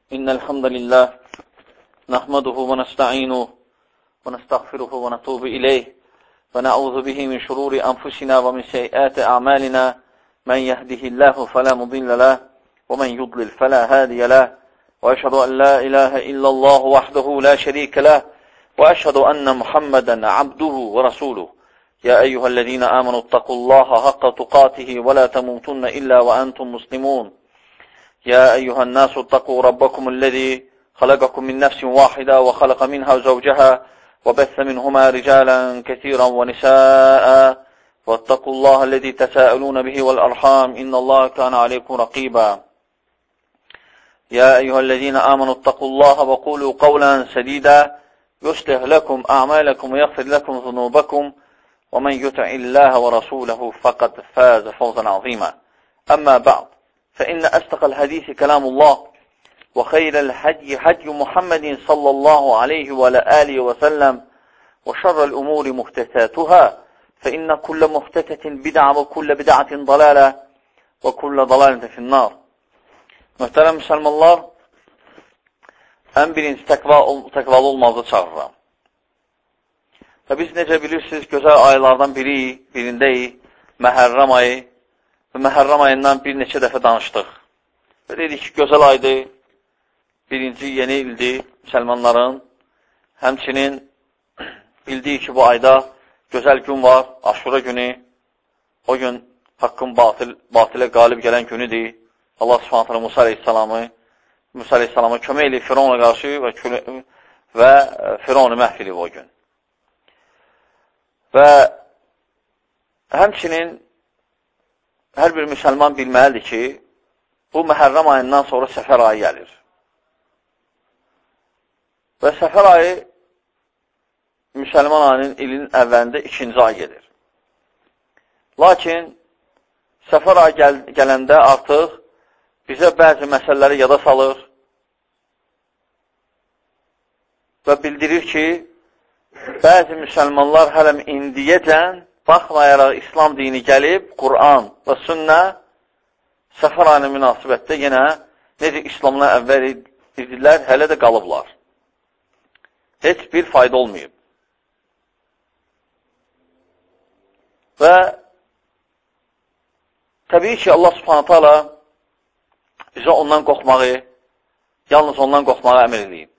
إن الحمد لله نحمده ونستعينه ونستغفره ونتوب إليه ونعوذ به من شرور أنفسنا ومن سيئات أعمالنا من يهده الله فلا مضل له ومن يضلل فلا هادي له وأشهد أن لا إله إلا الله وحده لا شريك له وأشهد أن محمدا عبده ورسوله يا أيها الذين آمنوا اتقوا الله حق تقاته ولا تموتن إلا وأنتم مسلمون يا أيها الناس اتقوا ربكم الذي خلقكم من نفس واحدة وخلق منها زوجها وبث منهما رجالا كثيرا ونساء واتقوا الله الذي تساءلون به والأرحام إن الله كان عليكم رقيبا يا أيها الذين آمنوا اتقوا الله وقولوا قولا سديدا يصلح لكم أعمالكم ويغفر لكم ذنوبكم ومن يطع الله ورسوله فقد فاز فوزا عظيما أما بعد فإن أصدق الحديث كلام الله وخير الهدي هدي محمد صلى الله عليه وعلى آله وسلم وشر الأمور محدثاتها فإن كل محدثة بدعة وكل بدعة ضلالة وكل ضلالة في النار. Möhtərəm müsəlmanlar, ən birinci təqvalı olmazı çağırıram. Və biz necə bilirsiniz, gözəl aylardan birindəyik, Məhərrəm ayı və Məhərrəm ayından bir neçə dəfə danışdıq. Və dedik ki, gözəl aydır, birinci yeni ildir müsəlmanların. Həmçinin bildik ki, bu ayda gözəl gün var, Aşura günü. O gün haqqın batilə qalib gələn günüdür. Allah Subhanahu Musa Aleyhisselama kömək eləyib Firavuna qarşı və Firavunu məhv edib o gün. Və həmçinin hər bir müsəlman bilməlidir ki, bu Məhərrəm ayından sonra Səfər ayı gəlir. Və Səfər ayı müsəlman ayının ilin əvvəlində ikinci ay gedir. Lakin Səfər ayı gələndə artıq bizə bəzi məsələləri yada salır və bildirir ki, bəzi müsəlmanlar hələm indiyəcən baxmayaraq İslam dini gəlib, Qur'an və sünnə Səfər ayına münasibətdə yenə necə İslamla əvvəl idilər, hələ də qalıblar. Heç bir fayda olmayıb. Və təbii ki, Allah Subhanahu taala bizə ondan qorxmağı, yalnız ondan qorxmağı əmr edib.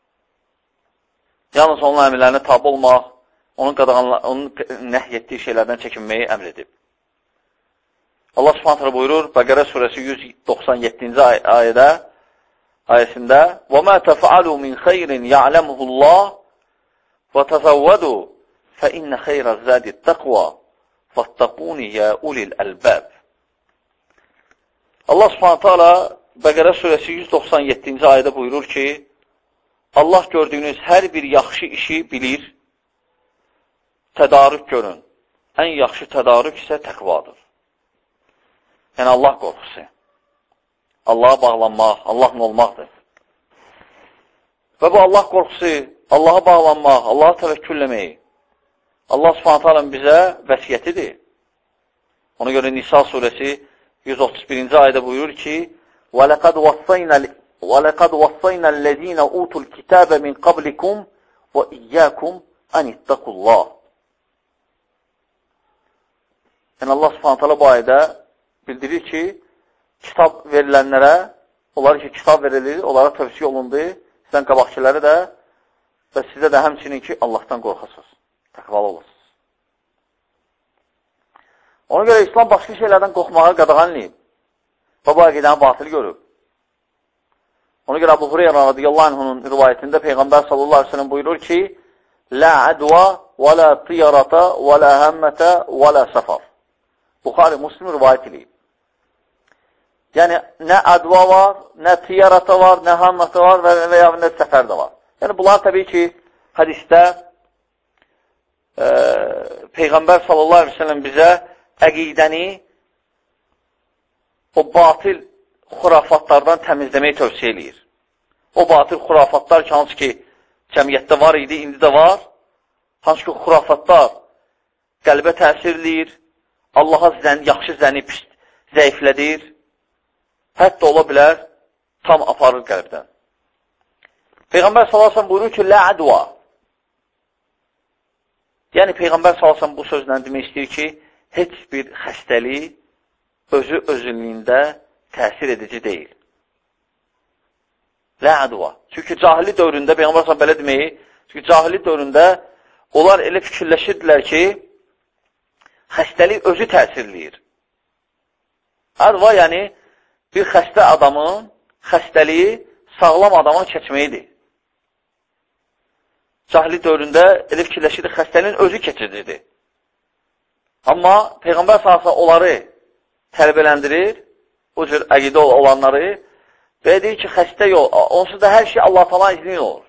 Yalnız onun əmrlərinə tabi olmaq, onun nəhy etdiyi şeylərdən çəkinməyi əmr edib. Allah Subhanahu taala buyurur, Bəqərə surəsi 197-ci ayəsində وَمَا تَفْعَلُوا مِنْ خَيْرٍ يَعْلَمُهُ اللّٰهِ وَتَزَوَّدُوا فَإِنَّ خَيْرَ الزَّادِ التَّقْوَى فَاتَّقُونِ يَا أُولِي الْأَلْبَابِ. Allah Subhanahu taala Bəqərə surəsi 197-ci ayədə buyurur ki, Allah gördüyünüz hər bir yaxşı işi bilir, tədarük görün. Ən yaxşı tədarük isə təqvadır. Yəni Allah qorxusu. Allaha bağlanmaq, Allahla olmaqdır. Və bu Allah qorxusu, Allaha bağlanmaq, Allaha təvəkkülləmək, Allah Subhanahu taala bizə vəsiyyətidir. Ona görə Nisa surəsi 131-ci ayədə buyurur ki, وَلَقَدْ وَصَّيْنَا الَّذ۪ينَ اُوتُوا الْكِتَابَ مِنْ قَبْلِكُمْ وَإِيَّاكُمْ أَنِ اتَّقُوا اللّٰهِ. Yəni Allah Subhanahu taala bu ayədə bildirir ki, kitab verilənlərə, onlar ki, kitab verilir, onlara tövsiyə olundu, sizdən qabaqçiləri də və sizə də həmçinin ki, Allahdan qorxasınız, təqvalı olasınız. Ona görə İslam başqa şeylərdən qorxmağa qadağan eləyib və bu əqidəni batıl görüb. Ona görə Əbu Hüreyrə radiyallahu anhunun rivayətində Peyğəmbər sallallahu aleyhi ve sellem buyurur ki, Lə ədva və lə tiyarata və lə həmmətə və lə səfar. Buxari Müslim rivayət eləyib. Yəni, nə ədva var, nə tiyarata var, nə həmmətə var və ya nə səfər də var. Yəni, bunlar təbii ki, hədisdə Peyğəmbər sallallahu aleyhi ve sellem bizə əqidəni o batil xurafatlardan təmizləməyi tövsiyə eləyir. O batil xurafatlar ki, hansı ki, cəmiyyətdə var idi, indi də var, hansı ki, xurafatlar qəlbə təsir eləyir, Allaha yaxşı zəni zəiflədir, hətta ola bilər, tam aparır qəlbdən. Peyğəmbər s.ə.v buyurur ki, lə ədva. Yəni, Peyğəmbər s.ə.v bu sözlə demək istəyir ki, heç bir xəstəlik özü özünlüyündə təsir edici deyil. Lə ədva. Çünki cahili dövründə, Peyğəmbər s.ə.v belə deməyi, çünki cahili dövründə onlar elə fikirləşirdilər ki, xəstəlik özü təsirləyir. Ədva, yəni, bir xəstə adamın xəstəliyi sağlam adamın keçməyidir. Cahili dövründə elə fikirləşirdi, xəstəliyin özü keçirdidir. Amma Peyğəmbər s.ə.v onları tərbiyələndirir, o cür əqidə olanları və deyir ki, xəstə yox, onsuz da hər şey Allah falan izni olur.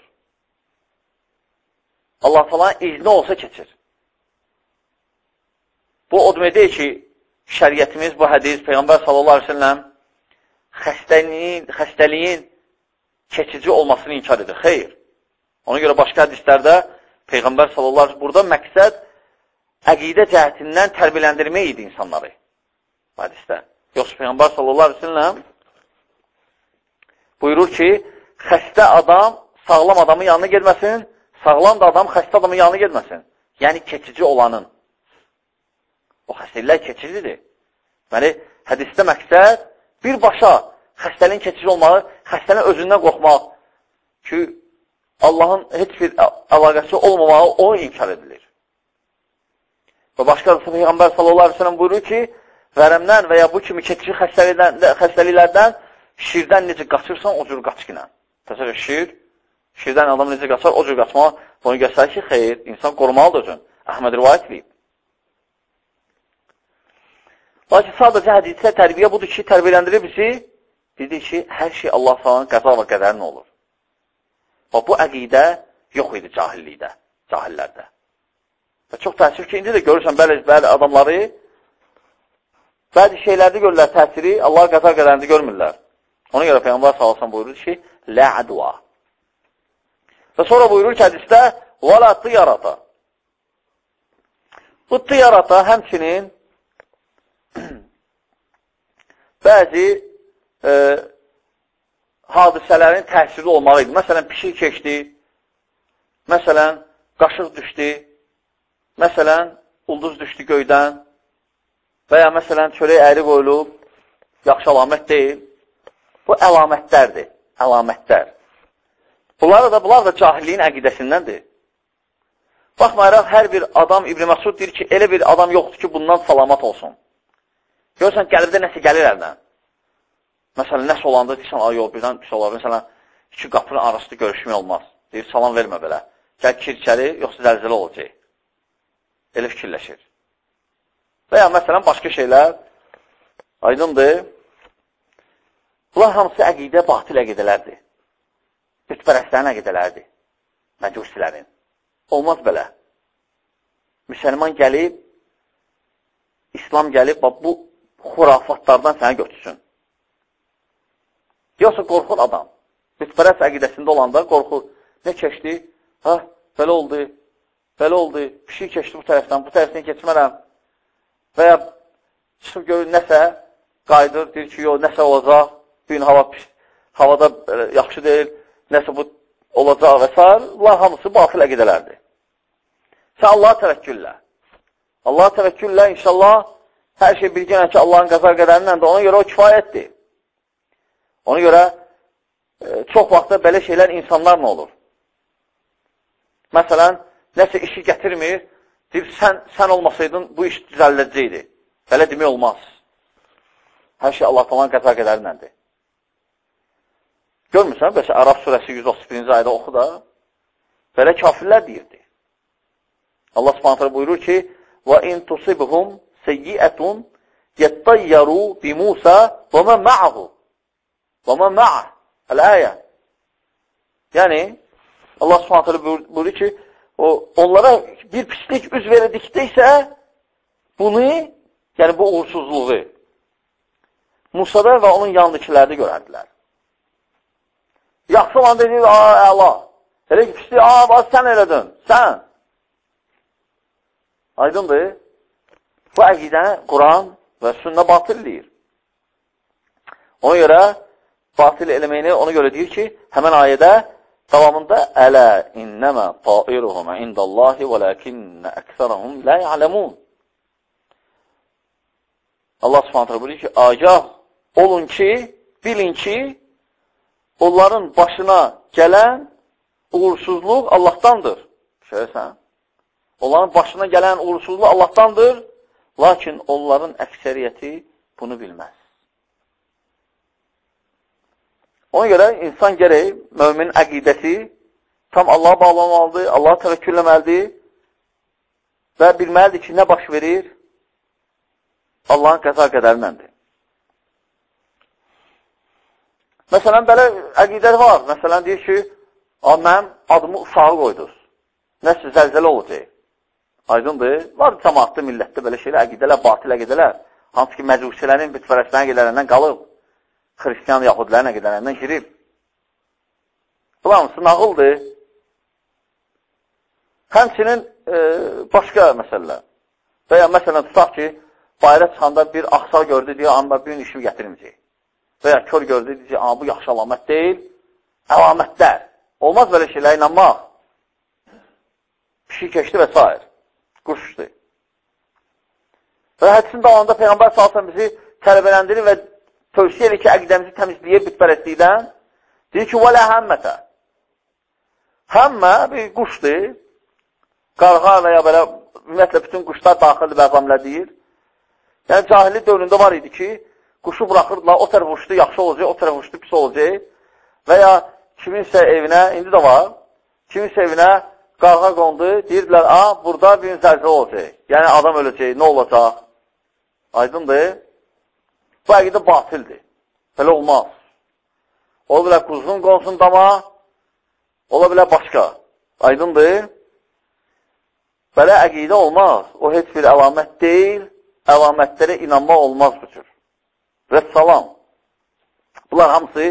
Allah falan izni olsa keçir. Bu, o demək deyil ki, şəriyyətimiz, bu hədis, Peyğəmbər s.ə.v xəstəliyin keçici olmasını inkar edir. Xeyr. Ona görə başqa hədislərdə Peyğəmbər s.ə.v burada məqsəd əqidə cəhətindən tərbiyələndirmək idi insanları. Bu hədisdə. Yoxsa Peyğəmbər s.ə.v buyurur ki, xəstə adam sağlam adamın yanına gedməsin, sağlam da adam xəstə adamın yanına gedməsin. Yəni, keçici olanın. O xəstəliklər keçicidir. Yəni, hədisdə məqsəd birbaşa xəstəliyin keçici olmağı, xəstənin özündən qorxmaq ki, Allahın heç bir əlaqəsi olmamağı o inkar edilir. Və başqa da Peyğəmbər s.ə.v buyurur ki, vərəmdən və ya bu kimi keçici xəstəliklərdən şirdən necə qaçırsan, o cür qaçqinə. Təsəvvür, şirdən adam necə qaçar, o cür qaçmağa bunu göstərir ki, xeyr, insan qorumalıdır özün. Əhməd rivayət edib. Lakin sadəcə hədisə tərbiyə budur ki, tərbiyələndirir bizi, dedik ki, hər şey Allah s.ə.v qəza və qədərin olur. Və bu əqidə yox idi cahillikdə, cahillərdə. Və çox təəssüf ki, indi də görürsən, bəzi adamları, bəzi şeylərdə görürlər təsiri, Allah qəza qədərində görmürlər. Ona görə Peyğəmbər s.ə.v buyurur ki, lə ədva. Və sonra buyurur ki, hədisdə, və lə tiyarata. Bu tiyarata həmçinin bəzi hadisələrin təsirli olmalı idi. Məsələn, pişik keçdi, məsələn, qaşıq düşdü, məsələn, ulduz düşdü göydən və ya məsələn, çörək əyri qoyulub, yaxşı əlamət deyil. Bu əlamətlərdir, əlamətlər. Bunlar da cahilliyin əqidəsindəndir. Baxmayaraq, hər bir adam, İbn Məsud deyir ki, elə bir adam yoxdur ki, bundan salamat olsun. Görürsən, qəlbdə nəsə gəlir əldən. Məsələn, nəsə olanda deyirsən, ay yox, birdən pis olar. Məsələn, iki qapının arasında görüşmək olmaz. Deyir, salam vermə belə. Gəl kirkəli, yoxsa zəlzələ olacaq. Elə fikirləşir. Və ya, məsələn, başqa şeylər aydındır. Bunlar hamısı əqidə, batil əqidələrdir. Bütpərəstlərin əqidələrdir. Məcusilərin. Olmaz belə. Müsəlman gəlib, İslam gəlib, bu xurafatlardan sənə götürsün. Yoxsa qorxur adam. Bütpərəst əqidəsində olanda qorxur. Nə keçdi? Ha, belə oldu. Belə oldu. Bir şey keçdi bu tərəfdən keçmərəm. Və ya çıxıb görür, nəsə qayıdır, deyir ki, yox, nəsə olacaq. Bir gün havada yaxşı deyil, nəsə bu olacaq və s. Bunlar hamısı batil əqidələrdir. Sən Allaha təvəkküllə. Allaha təvəkküllə, inşallah, hər şey bilgənə ki, Allahın qəza qədərindən də ona görə o kifayətdir. Ona görə çox vaxtda belə şeylər insanlarla olur. Məsələn, nəsə işi gətirmir, deyir, sən olmasaydın bu iş düzəlləcəkdir. Belə demək olmaz. Hər şey Allah falan qəza qədərindəndir. Görmürsən, bəsə Ərəf surəsi 131-ci ayda oxu da, belə kafirlər deyirdi. Allah subhanətlə buyurur ki, وَاِنْ تُصِبْهُمْ سَيِّئَةٌ يَتَّيَّرُوا بِمُوسَى وَمَنْ مَعَهُ وَمَنْ مَعَهُ Əl-əyə. Yəni, Allah subhanətlə buyurur ki, onlara bir pislik üz verildikdə bunu, yəni bu uğursuzluğu Musada və onun yanındakilərdə görərdilər. Yaxşı olan deyir, əla. Elə ki, pislik, sən elədin, sən. Aydındır. Bu əqidəni Quran və sünnə batil deyir. Ona görə batil eləməyini ona görə deyir ki, həmən ayədə Davamında ələ innəmə tairuhum indallahi və ləkinnə əksərəhum lə ya'ləmun. Allah Subhanahu buyurur ki, agah olun ki, bilin ki, onların başına gələn uğursuzluq Allahdandır. Şöyləsən, onların başına gələn uğursuzluq Allahdandır, lakin onların əksəriyyəti bunu bilməz. Ona görə insan gərək, müminin əqidəsi tam Allaha bağlamalıdır, Allaha təvəkkülləməlidir və bilməlidir ki, nə baş verir? Allahın qəza qədərləndir. Məsələn, belə əqidə var. Məsələn, deyir ki, mənim adımı uşağı qoyduz. Nəsə zəlzələ olacaq. Aydındır. Var cəmaatlı, millətdə belə şeylər, əqidələr, batil əqidələr. Hansı ki, məcusilərin bütpərəstlərin əqidələrindən qalıb. Xristiyan yahudilərin əqidələrindən girib. Bunlar hamısı nağıldır. Həmçinin başqa məsələlər. Və ya məsələn, tutaq ki, bayra çıxanda bir axsar gördü, deyir, amma bir gün işimi gətirməyəcək. Və ya kör gördü, deyir, bu yaxşı əlamət deyil, əlamətlər. Olmaz belə şeylə inanmaq. Pişik keçdi və s. Quşdu. Və hədisin davamında Peyğəmbər salsan bizi tələbələndirir və tövsiyə edir ki, əqidəmizi təmizləyir bütpərəstlikdən. Deyir ki, vələ həmmətə. Həmmə bir quşdur. Qarğa və ya belə, ümumiyyətlə, bütün quşlar daxildir və əzamlər deyir. Yəni, cahillik dövründə var idi ki, quşu buraxırdılar, o tərəf uçdu, yaxşı olacaq, o tərəf uçdu, pis olacaq. Və ya kiminsə evinə, indi də var, kiminsə evinə qarğa qondu, deyirdilər, burada bir zəlzələ olacaq. Yəni, adam öləcək, nə olacaq? Aydındır. Bu əqidə batildir. Belə olmaz. Ola bilər quzun qonsun dama, ola bilər başqa. Aydındır. Belə əqidə olmaz. O heç bir əlamət deyil, əlamətlərə inanma olmaz bu cür. Və salam. Bunlar hamısı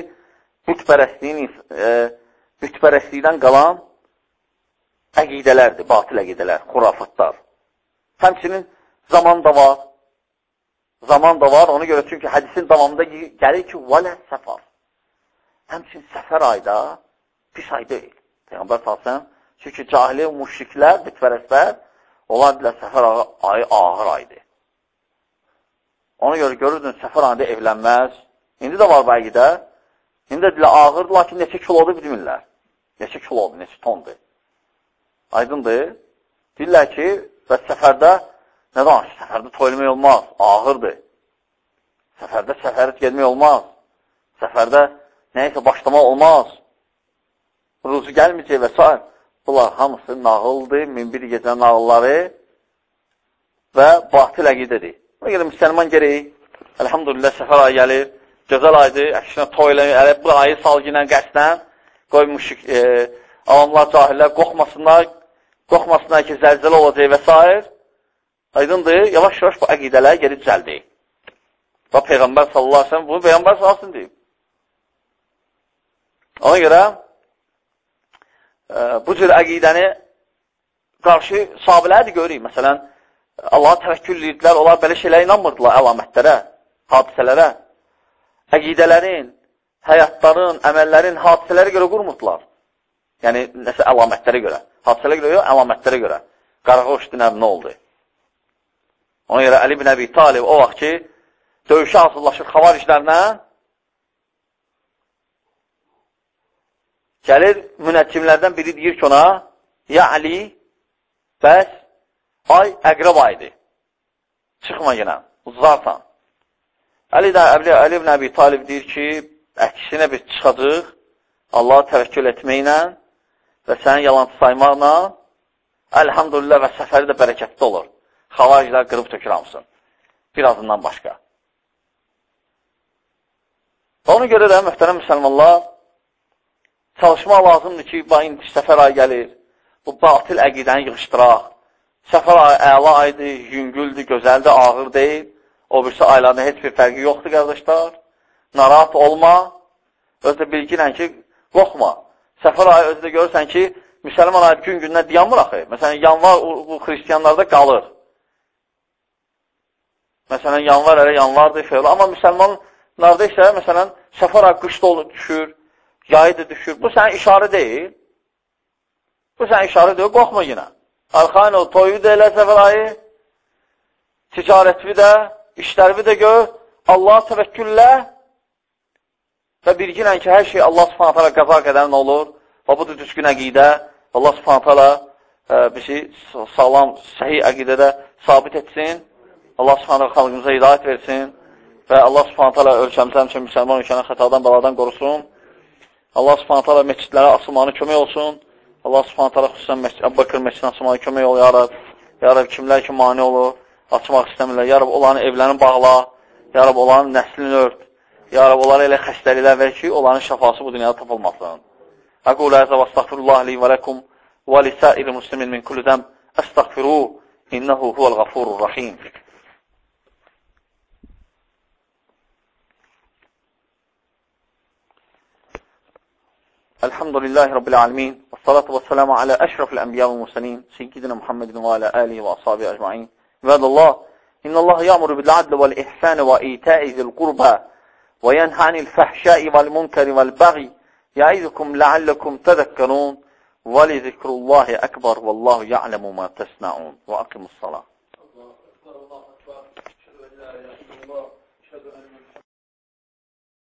bütpərəstlikdən qalan əqidələrdir, batil əqidələr, xurafatlar. Həmçinin zaman da var. Zaman da var, ona görə çünki hədisin davamında gəlir ki, vələ səfər. Həmçinin səfər ayda pis ay deyil. Peyğəmbər salsın, çünki cahili müşriklər, bütpərəstlər, onlar bilə səfər ayı ağır aydır. Ona görə görürdün, səfər ayında evlənməz. İndi də var bu əqidə. İndi də dilə ağırdır, lakin neçə kilodur bilmirlər. Neçə kilodur, neçə tondur. Aydındır. Deyirlər ki, və səfərdə, nə danış, səfərdə toylamaq olmaz, ağırdır. Səfərdə səfərət gelmək olmaz. Səfərdə nəyəsə başlamaq olmaz. Ruzu gəlməyəcək və s. Bunlar hamısı nağıldır, minbir gecə nağılları və batil əqidədir. Buna görə müsəlman gerək, əlhamdülillah səfər ayı gəlir, gözəl aydır, əksinə toylamaq, bu ayı salginən qəsdən qoymuşuq, avamlar, cahillər qorxmasınlar ki, zəlzələ olacaq və s. Aydındır, yavaş-yavaş bu əqidələr geri düzəldir. Və Peyğəmbər sallallahu aleyhi ve sellem bunu Peyğəmbər sallallahu aleyhi ve sellem deyib. Ona görə bu cür əqidəni qarşı sahabələri də görürük. Məsələn, Allaha təvəkkül edirdilər, onlar belə şeylərə inanmırdılar, əlamətlərə, hadisələrə. Əqidələrin, həyatların, əməllərin, hadisələrə görə qurmurdular. Yəni, nəsə əlamətlərə görə. Hadisələrə görə yox, əlamətlərə görə. Qarğa uçdu, nə oldu? Ona görə Əli ibn Əbi Talib o vaxt ki, döyüşə hazırlaşır xavariclərlə, gəlir münəccimlərdən biri deyir ki ona, ya Əli, bəs ay əqrəb aydır. Çıxma yenə, uzarsan. Əli ibn Əbi Talib deyir ki, əksinə bir çıxacaq, Allaha təvəkkül etməklə və sənin yalancı saymaqla, əlhamdülillah və səfəri də bərəkətli olur. Xavariclər qırıb tökür hamısın. Birazından başqa. Ona görə də, mühtərəm müsəlmanlar, çalışmaq lazımdır ki, indi səfər ayı gəlir, bu batil əqidəni yığışdıraq. Səfər ayı əla aydır, yüngüldür, gözəldir, ağır deyil. O birisi aylarında heç bir fərqi yoxdur, qardaşlar. Narahat olma. Özdə bilginən ki, qorxma. Səfər ayı özdə görürsən ki, müsəlman ayı gün-gündən dayanmır axı. Məsələn, yanvar bu xristiyanlarda qalır. Məsələn, yanvar elə yanvardır, feylə. Amma müsəlmanlarda isə, məsələn, səfər ayı qışda düşür, yayı da düşür. Bu sənin işarə deyil. Bu sənin işarə deyil, qorxma yenə. Arxain ol, toyu da elə səfərayı, ticarətvi də, işlərvi də gör, Allaha təvəkküllə və bilginən ki, hər şey Allah subhanət hələ qəza qədərin olur və bu da düzgün əqidə. Allah subhanət hələ bizi sağlam, səhi əqidədə sabit etsin. Allah subhanət hələ xalqımıza hidayət versin və Allah subhanət hələ ölkəmizə həmçin müsəlman ölkəni xətadan, bəladan qorusun. Allah subhanət hələ məscidlərə asılmanı kömək olsun. Allah subhanət hələ xüsusən Əbu Bakır məscidini açmağa kömək ol, ya Rab. Ya Rab, kimlər ki, mani olur, açmaq istəmirlər. Ya Rab, onların evlərini bağla. Ya Rab, onların nəslini ört. Ya Rab, onlara elə xəstəliklər ver ki, onların şəfası bu dünyada tapılmasın. Əqul əzə və əstəğfirullah li və ləkum və lisəir muslimin min kulli zəm əstəğfiru innəhu huvəl ğafurur rahim. Elhamdülillahi Rabbil alemin. Salatu və selamu alə əşrafil ənbiya və musəlin. Seyyidina Muhammedin və alə alihi və ashabi əcmain. İbadallah, innəllaha ya'muru bil adli vəl ihsani və ita'i zil qurba və yenhə anil fəhşai vəl munkari vəl bəği ya'izukum la'allakum tədəkkarun və li zikrullahi əkbar vəllahu ya'lemu ma təsna'un və aqimus salat.